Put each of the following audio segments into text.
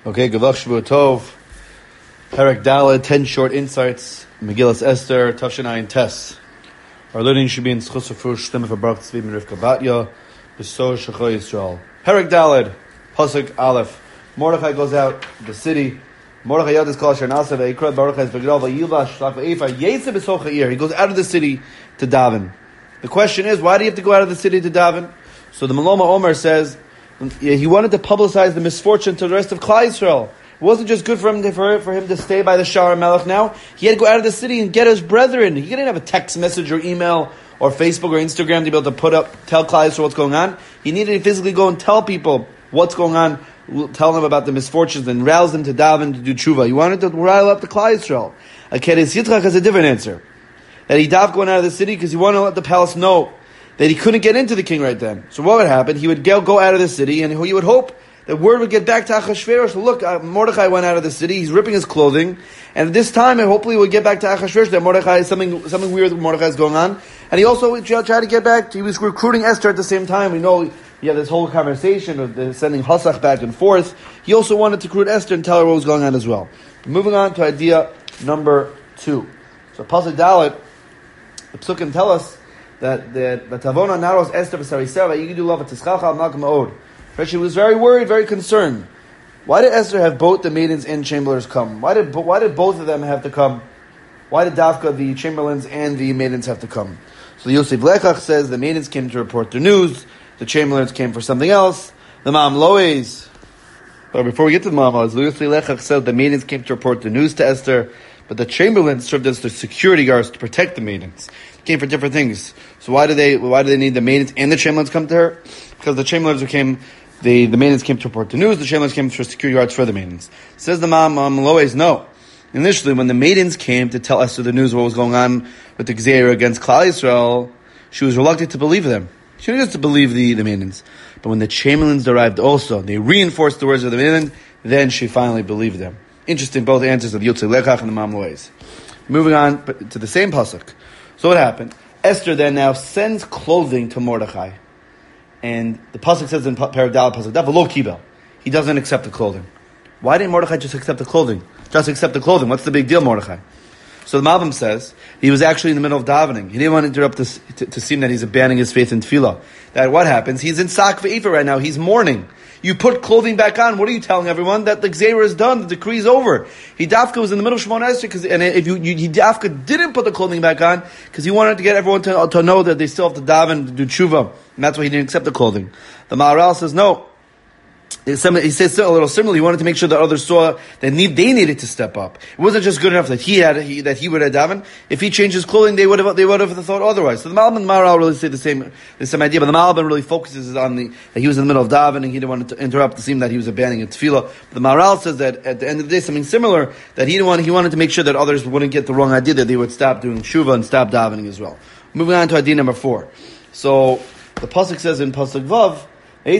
Okay, Gavach Shavuot Tov, Perek Daled, 10 short insights, Megillas Esther, Tavshin Tes. Our learning should be in Schus Fush, Stimme for Baruch Tzvi, and Rivka Batya, Beso Shechoy Yisrael. Perek Daled, Pasuk Aleph. Mordechai goes out to the city. Mordechai Yad is called Shernasa, Ve'ikra, Baruch Hez Begidal, Ve'yivash, Shlach Ve'efa, Yetze Beso Cha'ir. He goes out of the city to daven. The question is, why do you have to go out of the city to daven? So the Maloma Omer says, he wanted to publicize the misfortune to the rest of Klal Yisrael. It wasn't just good for him to stay by the Sha'ar Melech now. He had to go out of the city and get his brethren. He didn't have a text message or email or Facebook or Instagram to be able to tell Klal Yisrael what's going on. He needed to physically go and tell people what's going on, tell them about the misfortunes and rouse them to daven, to do tshuva. He wanted to rile up the Klal Yisrael. Akeres Yitzchak has a different answer. That he davened going out of the city because he wanted to let the palace know that he couldn't get into the king right then. So what would happen? He would go out of the city, and he would hope that word would get back to Achashverosh. Look, Mordechai went out of the city. He's ripping his clothing, and at this time, and hopefully, would get back to Achashverosh that Mordechai something weird with Mordechai is going on. And he also would try to get back. He was recruiting Esther at the same time. We know you have this whole conversation of the sending Hasach back and forth. He also wanted to recruit Esther and tell her what was going on as well. Moving on to idea number 2. So Pasuk Dalet, the Psukim tell us that Tavona Naros Esther v'Sarisera Yigidu Lav Tischacha Malka Ma'od. She was very worried, very concerned. Why did Esther have both the maidens and chamberlains come? Why did both of them have to come? Why did Dafka, the chamberlains and the maidens, have to come? So Yosef Lechach says the maidens came to report their news, the chamberlains came for something else. The Ma'am Loes. But before we get to the Ma'am Loes, Yosef Lechach said the maidens came to report the news to Esther, but the chamberlains served as the security guards to protect the maidens. Came for different things. So why do they need the maidens and the chamberlains come to her? Because the chamberlains the maidens came to report the news, the chamberlains came for security guards for the maidens. Says the Ma'am Loes, no. Initially, when the maidens came to tell Esther the news of what was going on with the Gzeira against Klal Yisrael, she was reluctant to believe them. She didn't just to believe the maidens. But when the chamberlains arrived also, they reinforced the words of the maidens, then she finally believed them. Interesting, both answers of Yotzei Lechach and the Ma'am Loes. Moving on to the same pasuk. So what happened? Esther then now sends clothing to Mordechai. And the pasuk says in Perek Daled pasuk Dav Lo Kibel. He doesn't accept the clothing. Why didn't Mordechai just accept the clothing? Just accept the clothing. What's the big deal, Mordechai? So the Malbim says he was actually in the middle of davening. He didn't want to interrupt this to seem that he's abandoning his faith in tefillah. That what happens? He's in Sak Ve'efa right now. He's mourning. You put clothing back on. What are you telling everyone? That the Gzeira is done. The decree is over. He Dafka was in the middle of Shemona Esrei, and if he Dafka didn't put the clothing back on because he wanted to get everyone to know that they still have to daven to do tshuva, and that's why he didn't accept the clothing. The Maharal says no. He says a little similarly. He wanted to make sure that others saw that they needed to step up. It wasn't just good enough that he would have daven. If he changed his clothing, they would have thought otherwise. So the Malbim and Maharal really say the same idea, but the Malbim really focuses on that he was in the middle of davening. He didn't want to interrupt. It seemed that he was abandoning tefillah. But the Maharal says that at the end of the day, something similar, that he wanted to make sure that others wouldn't get the wrong idea, that they would stop doing tshuva and stop davening as well. Moving on to idea number 4. So the pasuk says in pasuk Vav. Right?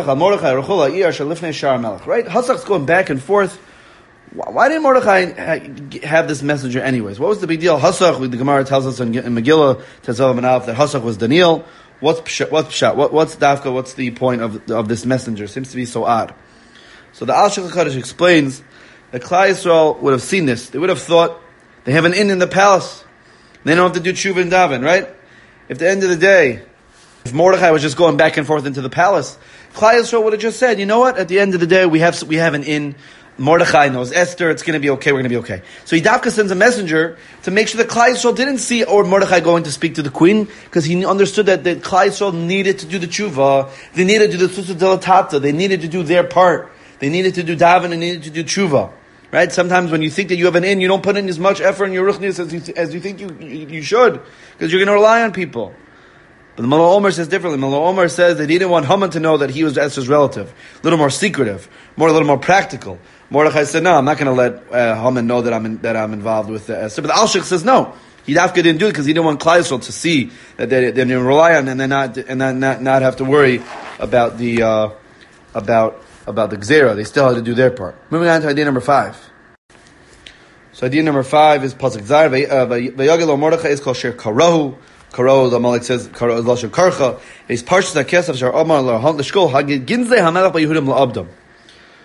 Hasach's going back and forth. Why didn't Mordechai have this messenger anyways? What was the big deal? Hasach, the Gemara tells us in Megillah, Tezav and Alf, that Hasach was Daniel. What's Pshat? What's Dafka? What's the point of this messenger? Seems to be so odd. So the Al Shulchan Aruch explains that Klal Yisrael would have seen this. They would have thought they have an inn in the palace. They don't have to do tshuva and daven, right? If at the end of the day, if Mordechai was just going back and forth into the palace, Klal Yisrael would have just said, you know what? At the end of the day, we have an inn. Mordechai knows Esther. It's going to be okay. We're going to be okay. So Yidavka sends a messenger to make sure that Klal Yisrael didn't see Mordechai going to speak to the queen, because he understood that Klal Yisrael needed to do the tshuva. They needed to do the susa delatata. They needed to do their part. They needed to do daven and needed to do tshuva. Right? Sometimes when you think that you have an inn, you don't put in as much effort in your ruchnius as you think you should, because you're going to rely on people. But the Mullah Omer says differently. Mullah Omer says that he didn't want Haman to know that he was Esther's relative. A little more secretive, a little more practical. Mordechai said, "No, I'm not going to let Haman know that I'm involved with Esther." But the Alshich says, "No, he Dafka didn't do it because he didn't want Klal Yisrael to see that they're going to rely on and then not have to worry about the Gzeira. They still had to do their part." Moving on to idea number 5. So idea number 5 is pasuk Zar. Vayagelo Mordechai is called Sher Karahu. Karo, the Malik says, Karo is Lashon Karcha. He's parched the Kesef Shar Omar L'Shkol Hagid Ginzei HaMelech BaYehudim LaAbdam.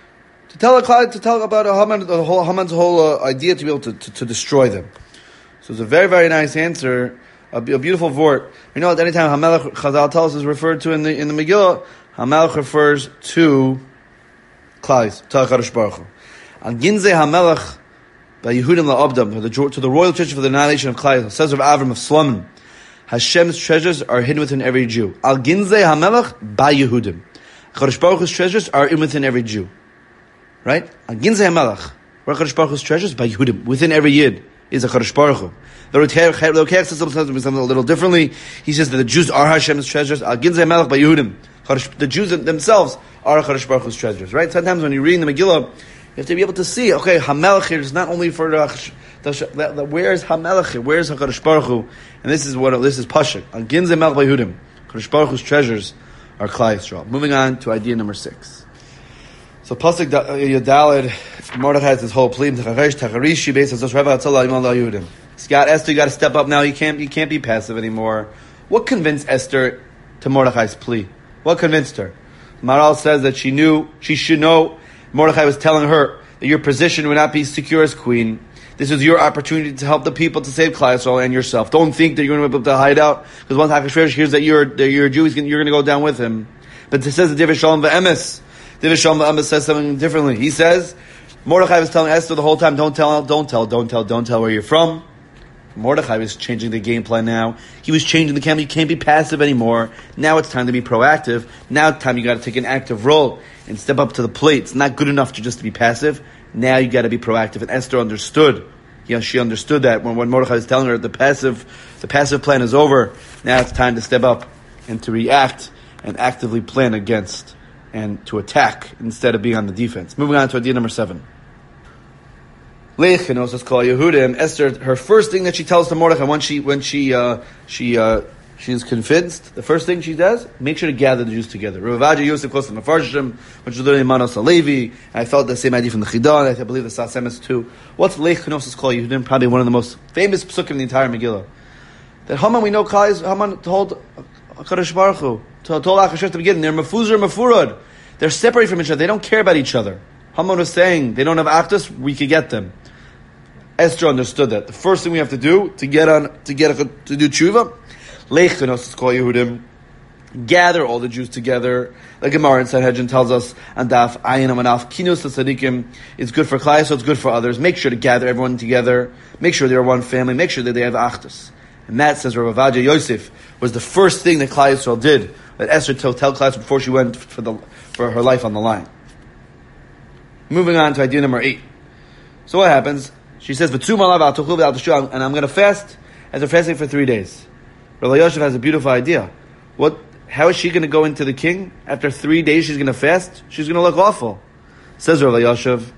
To tell about Haman's whole idea to be able to destroy them. So it's a very, very nice answer, a beautiful vort. We know that anytime Hamelech, Chazal tells us, is referred to in the Megillah, Hamelech refers to Klais, to HaKadosh Baruch Hu. And Ginzei Hamelech by Yehudim la'Abdam, to the royal treasure for the annihilation of Klai, says of Avram of Slomim, Hashem's treasures are hidden within every Jew. Al Ginzei HaMelech by Yehudim. HaKadosh Baruch Hu's treasures are in within every Jew. Right? Al Ginzei HaMelech, where HaKadosh Baruch Hu's treasures? By Yehudim. Within every Yid is HaKadosh Baruch Hu. The Rokeach says something a little differently. He says that the Jews are Hashem's treasures. Al Ginzei HaMelech by Yehudim. The Jews themselves are HaKadosh Baruch Hu's treasures. Right? Sometimes when you're reading the Megillah, you have to be able to see, okay, Hamelech here is not only for where's Hamelech here, where's HaKadosh Baruch Hu, and this is Pashut. Al Ginzei Melech by Yehudim. HaKadosh Baruch Hu's treasures are Klai Yisrael. Moving on to idea number 6. So Pasuk Yadalid, Mordechai has this whole plea. Scott, Esther, you got to step up now. You can't be passive anymore. What convinced Esther to Mordechai's plea? What convinced her? Maral says that she should know. Mordechai was telling her that your position would not be secure as queen. This is your opportunity to help the people to save Klai Yisrael and yourself. Don't think that you're going to be able to hide out because once Achashverosh hears that you're a Jew, you're going to go down with him. But it says the Divrei Shalom v'emes. Divrei Shalom v'emes says something differently. He says Mordechai was telling Esther the whole time, don't tell where you're from. Mordechai was changing the game plan now. He was changing the camp. You can't be passive anymore. Now it's time to be proactive. Now it's time you got to take an active role and step up to the plate. It's not good enough to just be passive. Now you got to be proactive. And Esther understood. She understood that when Mordechai was telling her the passive plan is over. Now it's time to step up and to react and actively plan against and to attack instead of being on the defense. Moving on to idea number 7. Esther, her first thing that she tells to Mordechai when she is convinced, the first thing she does, make sure to gather the Jews together. Ravaja Yosef close to Mefarshim, which is learning Manos Alevi. I felt the same idea from the Chidah, and I believe the Sasemis too. What's Lech Kenosis Kol Yehudim? Probably one of the most famous psukim in the entire Megillah. That Haman, we know Haman told HaKadosh Baruch Hu, told Achashverosh at the beginning, they're mefuzar mefurad. They're separated from each other. They don't care about each other. Haman was saying, they don't have achdus, we could get them. Esther understood that. The first thing we have to do to do tshuva, Lech Kenosis Kol Yehudim, gather all the Jews together. The Gemara in Sanhedrin tells us, and Daf Ayin Amanaf Kinus Tzadikim is good for Klai, so it's good for others. Make sure to gather everyone together. Make sure they're one family. Make sure that they have achdus. And that, says Rav Avadia Yosef, was the first thing that Klai Yisrael did. That Esther tell Klai Yisrael before she went for her life on the line. Moving on to idea number 8. So what happens? She says, and I'm going to fast as they're fasting for 3 days. Rabbi Yosef has a beautiful idea. How is she going to go into the king? After 3 days she's going to fast? She's going to look awful. Says Rabbi Yosef,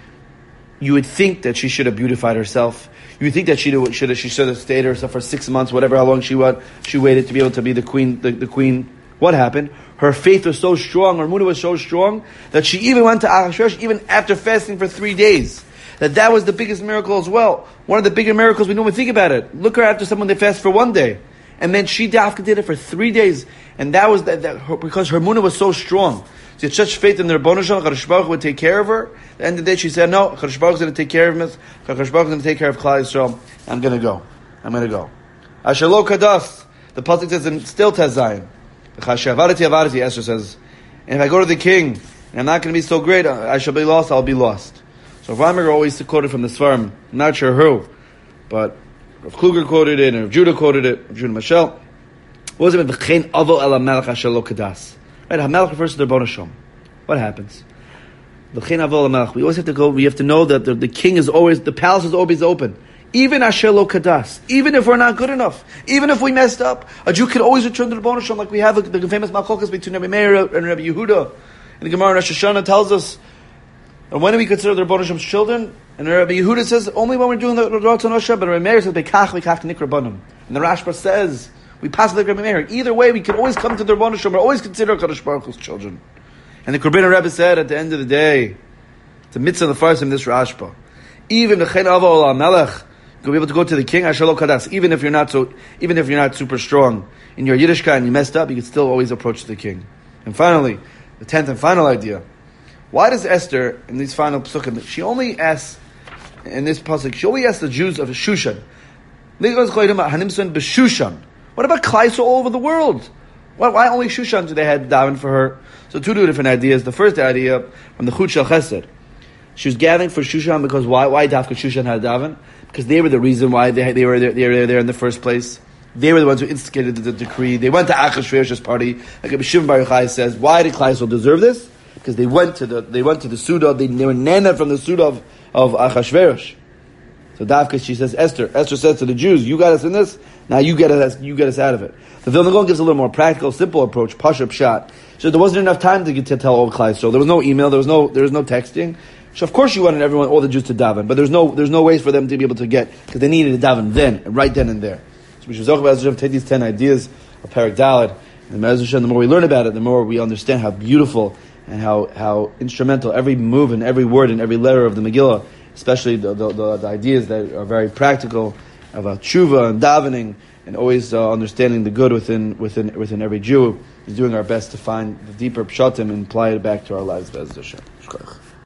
you would think that she should have beautified herself. You would think that she should have stayed herself for 6 months, whatever, how long she waited to be able to be the queen. The queen. What happened? Her faith was so strong, her emunah was so strong, that she even went to Achashverosh even after fasting for 3 days. That was the biggest miracle as well. One of the bigger miracles we don't even think about it. Look her after someone they fast for 1 day. And then she dafka did it for 3 days. And that was because her emunah was so strong. She had such faith in the Rebbeinu Shalom, HaKadosh Baruch Hu would take care of her. At the end of the day she said, no, HaKadosh Baruch Hu is going to take care of me. HaKadosh Baruch Hu is going to take care of Klai Yisrael. I'm going to go. Asher lo kadas. The pasuk says in still Tez Zayin. Esther says, and if I go to the king, and I'm not going to be so great, I shall be lost, I'll be lost. So Rav always quoted from the Svarim, I'm not sure who, but Rav Kluger quoted it, and Rav Judah quoted it, Rav Judah Mashal. What was it? V'chein avo el ha-melech asher lo kadas. Right, ha-melech refers to the Rebbeinu Shalom. What happens? V'chein avo el ha-melech. We always have to go, we have to know that the king is always, the palace is always open. Even asher lo kadas. Even if we're not good enough. Even if we messed up. A Jew can always return to the Rebbeinu Shalom, like we have the famous Malchokas between Rabbi Meir and Rabbi Yehuda. And the Gemara in Rosh Hashanah tells us, and when do we consider the Rebbeinu Shalom's children? And Rabbi Yehuda says, only when we're doing the Ratzon Hashem. But Rabbi Meir says, Bekach nikra banim. And the Rashba says, we pass like Rabbi Meir. Either way, we can always come to the Rebbeinu Shalom. We're always consider HaKadosh Baruch Hu's children. And the Korban Rebbe said, at the end of the day, it's a mitzvah of the first in this Rashba. Even the Chen Avo Olam Melech, you'll be able to go to the king, Asher lo kadas. Even if you're not super strong in your Yiddishkeit and you messed up, you can still always approach the king. And finally, the 10th and final idea. Why does Esther, in these final psukim, she only asks, in this pasuk, she only asks the Jews of Shushan. What about Klaisa all over the world? Why only Shushan do they have daven for her? So two different ideas. The first idea, from the Chut Shel Chesed, she was gathering for Shushan because why Dafka Shushan had daven? Because they were the reason why they were there in the first place. They were the ones who instigated the decree. They went to Achashverosh's party. Like Rabbi Shimon Bar Yochai says, why did Klaisel deserve this? Because they went to the Suda. They were nana from the Suda of Achashverosh. So Dafka, she says, Esther says to the Jews, you got us in this. Now you get us out of it. The Vilna Gaon gives a little more practical, simple approach. Pashup shot. So there wasn't enough time to tell all Klaisel. There was no email. There was no texting. So of course she wanted all the Jews to daven, but there's no ways for them to be able to get, because they needed to daven right then and there. So we should talk about take these 10 ideas of Perek Daled, and the more we learn about it, the more we understand how beautiful and how instrumental every move and every word and every letter of the Megillah, especially the ideas that are very practical about tshuva and davening, and always understanding the good within every Jew, is doing our best to find the deeper pshatim and apply it back to our lives. Be'ez Hashem.